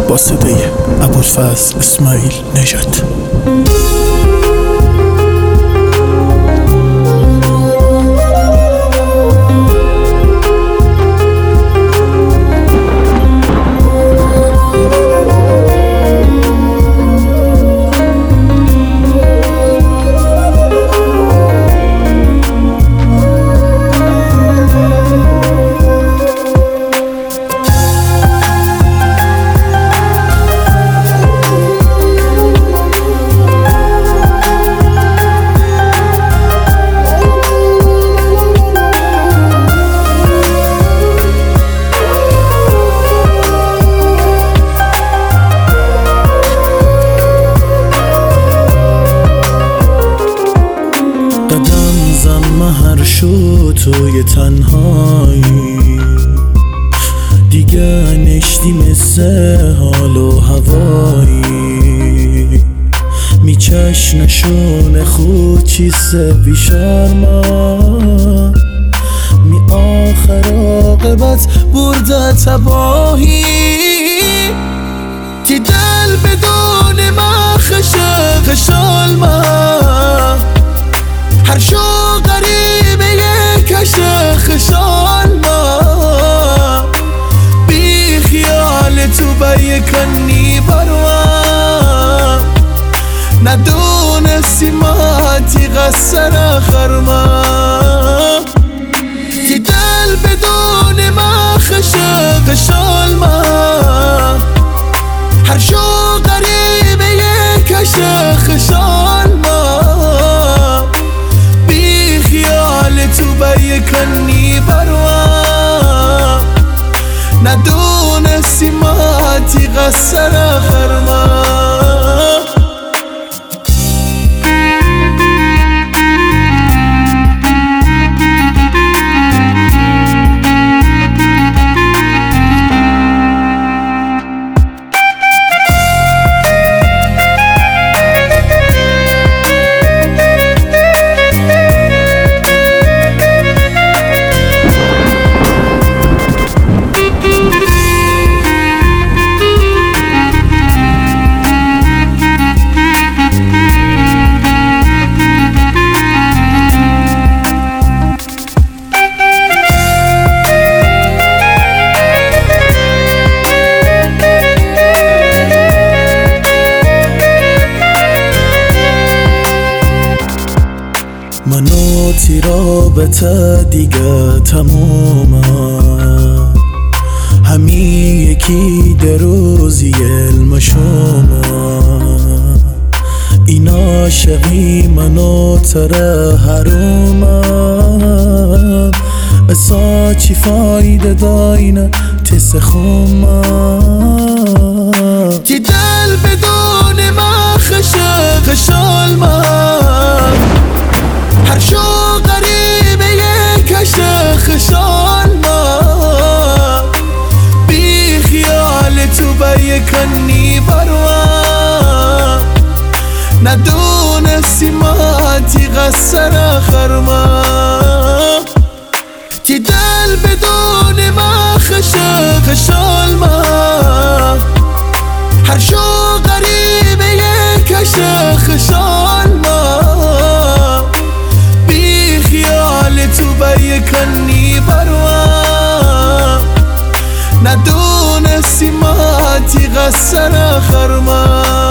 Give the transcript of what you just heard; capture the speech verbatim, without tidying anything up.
با صدای ابوالفضل اسماعیل نژاد. قدم زن مهر شو توی تنهایی، دیگه نشتی مثل حال و هوایی. می چشنشون خود چیسته بیشرما، می آخر عاقبت برده تباهی. تی دل بدون ما خشه خشال ما، هر شو غریبه کشه خشال ما. بی خیال تو بایی کنی بروام، ندونستی ماتی غصر خرما. تی دل بدون ما خشه خشال ما، هر شو غریبه کشه خشال ما. تو بایی کنی بروام، ندونستی ماتی غصر خرما. من و تی رابطه دیگه تمومه، همین یکی در روزی علم شما. این عاشقی من و تره حرومه، اسا چی فایده داینه تس خومه. تی دل بدون ما خشه خشال ما، هر شو غریبه کشه خشال ما. بی خیال تو بایی کنی بروام، ندونستی ماتی غصر خرما. تی دل بدون ما خشه خشال ما، هر شو غریبه کشه خشال ما. تو بایی کنی بروام، ندونستی ماتی غصر خرما.